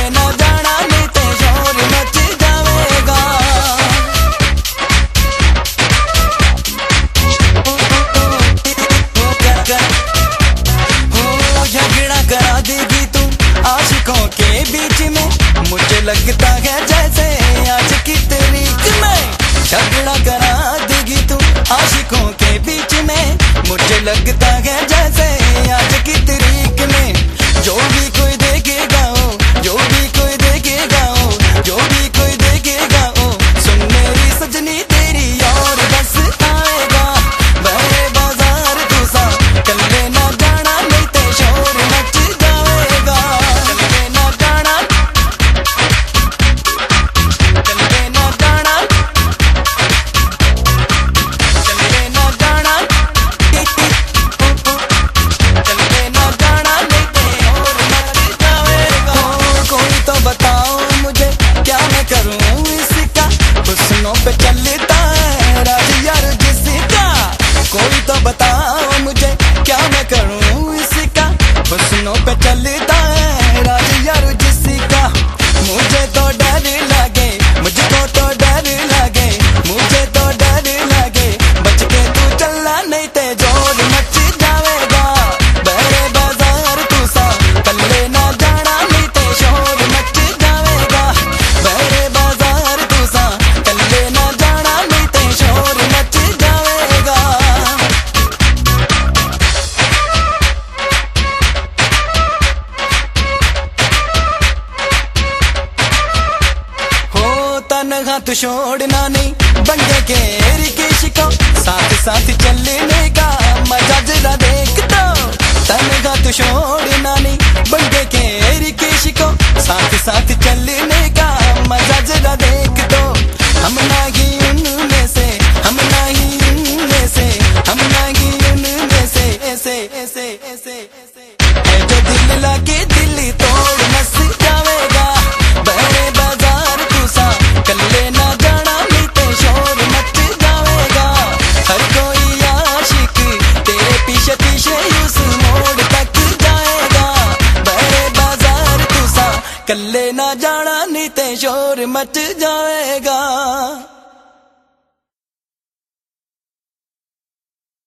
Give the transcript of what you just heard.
ना जाना नहीं ते शोर मच जावेगा। झगड़ा करा देगी तू आशिकों के बीच में, मुझे लगता है जैसे आज की तारीख में। झगड़ा करा देगी तू आशिकों के बीच में, मुझे लगता है जैसे आज की तारीख में। जो भी कोई देखेगा ओ, जो भी कोई देखेगा ओ, जो भी कोई देखेगा ओ, सुन मेरी सजनी तेरी और बस आएगा। बड़े बाजार तू सा कल ना जाना नहीं ते शोर मच जाएगा। कल ना जाना, कल ना जाना, कल ना जाना, कल ना जाना नहीं ते और मच जाएगा। कोई तो बताओ मुझे क्या मैं करूं इसका, हुस्नों पे चलता है राज यार जिसका। कोई तो बताओ मुझे क्या मैं करूं इसका, हुस्नों पे चलता है राज यार जिसका। मुझे तो डर लगे, मुझको तो डर लगे, मुझे तो डर लगे, बच के तू चलना नहीं ते जोर मच जावेगा। बड़े बाजार तू सा कल ना जाना नहीं ते शोर मच जावेगा। बड़े बाजार तू सा कल ना जाना नहीं ते शोर मच जावेगा। हो तन्हा तू छोड़ना नहीं, बंदे के रिकेश को साथ साथ चलने का मजा जरा देख तो। तन्हा तू छोड़ना नहीं, बंदे के रिकेश को साथ साथ चलने का मजा जरा देख तो। हम नहीं उनमें से, हम नहीं उनमें से, हम नहीं उनमें से, ऐसे ऐसे ऐसे ऐसे है जो दिल लाके दिल तोड़ नस जावेगा। बड़े बाजार तू सा कल ना जाना नहीं ते शोर मच जावेगा। हर कोई आशिक तेरे पीछे पीछे उस मोड़ तक जाएगा। बड़े बाजार तू सा कल ना जाना नहीं ते शोर मच जाएगा।